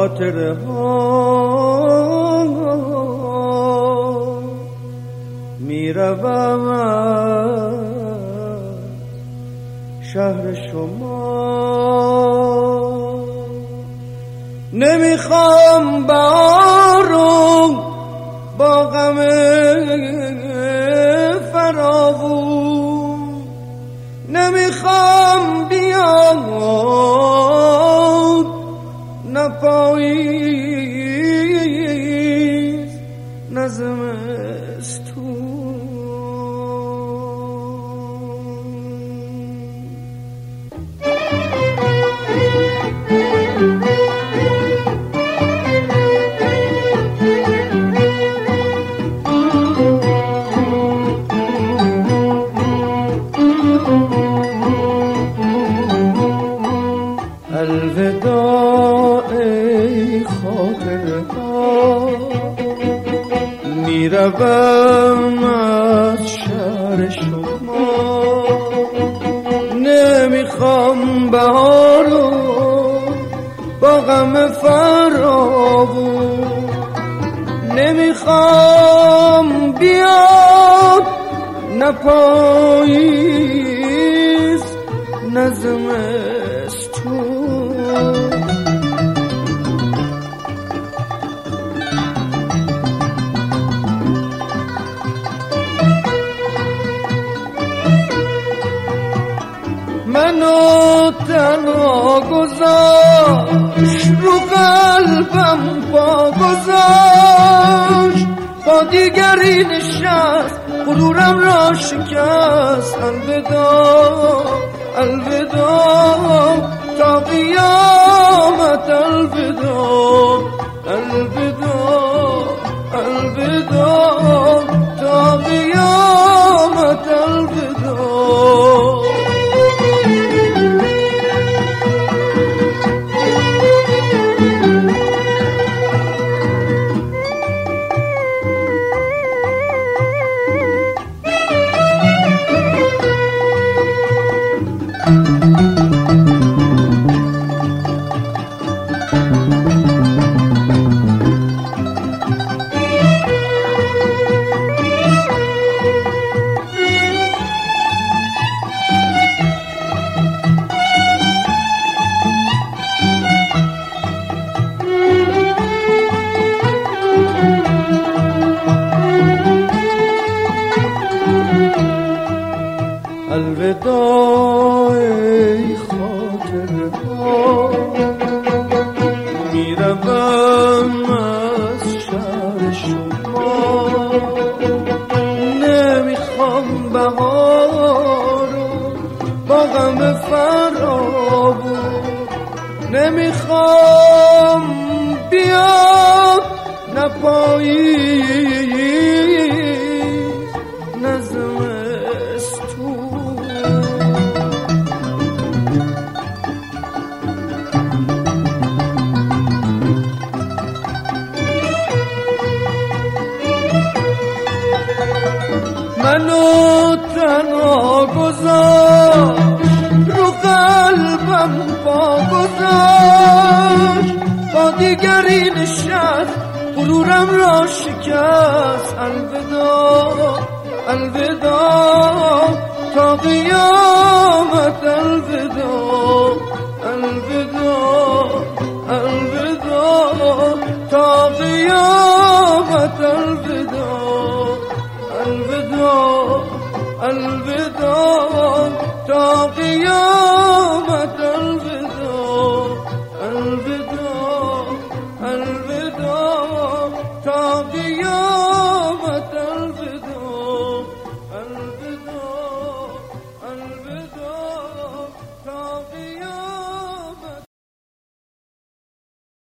خاطره ها میروم از شهر شما، نمیخوام بهارو با غم فراوون، نمیخوام بیاد نه پاییز نه زمستون. الوداع ای خاطره ها، میروم از شهر شما، نمیخوام بهارو با غم فراوون، نمیخوام بیاد نه پاییز نه زمستون. منو تنها گذاشت رو قلبم پا گذاشت، با دیگری نشست غرورم را شکست. الوداع الوداع تا قیامت، الوداع الوداع الوداع تا قیامت، الوداع. الوداع ای خاطره ها، میروم از شهر شما، نمیخوام بهارو با غم فراوون، نمیخوام بیاد نه پاییز نه زمستون. منو تنها گذاشت رو قلبم پا گذاشت، با دیگری نشست غرورم را شکست. الوداع الوداع تا قیامت، الوداع الوداع الوداع تا قیامت، الوداع.